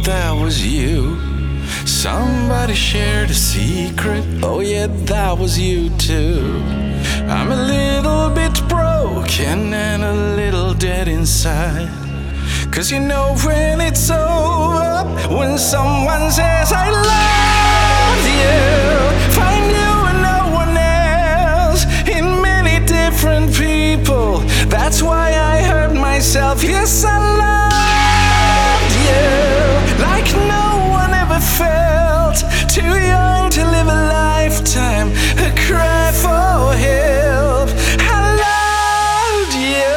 that was you. Somebody shared a secret. Oh yeah, that was you too. I'm a little bit broken and a little dead inside. 'Cause you know when it's over, when someone says I love you, find you and no one else, in many different people. That's why I hurt myself. Yes, I loved you like no one ever felt. Too young to live a lifetime, a cry for help. I loved you.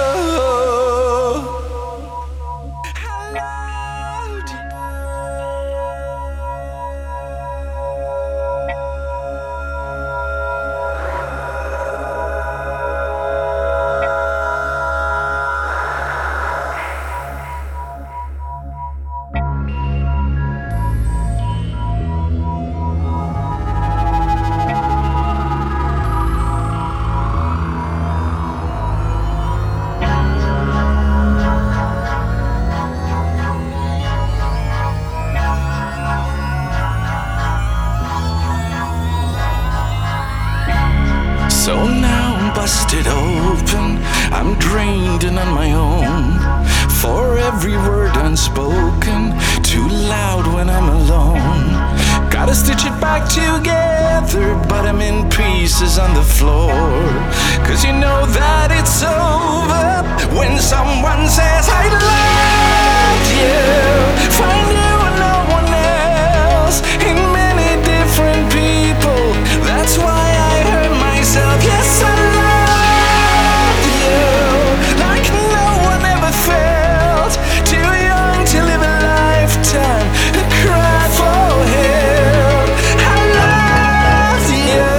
So now I'm busted open, I'm drained and on my own. For every word unspoken, too loud when I'm alone. Gotta stitch it back together, but I'm in pieces on the floor. 'Cause you know that it's over when someone says I love you. Find you and no one else, in many different people. That's why I hurt myself. Yes, I love you like no one ever felt. Too young to live a lifetime, a cry for help. I love you.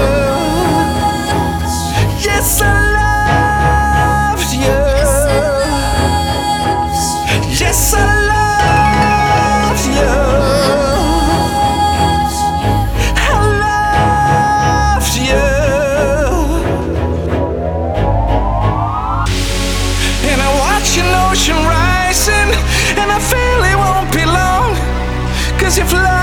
Yes, I loved you. Yes, I loved you. I loved you. And I watch an ocean rising, and I feel it won't be long. 'Cause if love